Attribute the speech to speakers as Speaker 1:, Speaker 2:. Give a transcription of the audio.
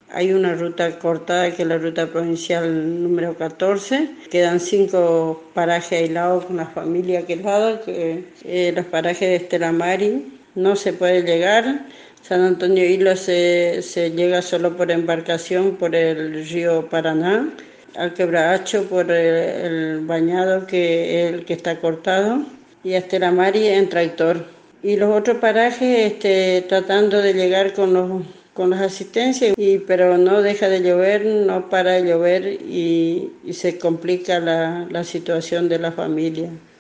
Speaker 1: Hay una ruta cortada que es la ruta provincial número 14. Quedan 5 parajes aislados con la familia que lado, que los parajes de Estela Maris no se puede llegar. San Antonio Hilo se llega solo por embarcación por el río Paraná. Al Quebracho por el bañado que es el que está cortado. Y a Estela Maris en tractor. Y los otros parajes tratando de llegar con las asistencias, pero no deja de llover, no para de llover y se complica la situación de la familia.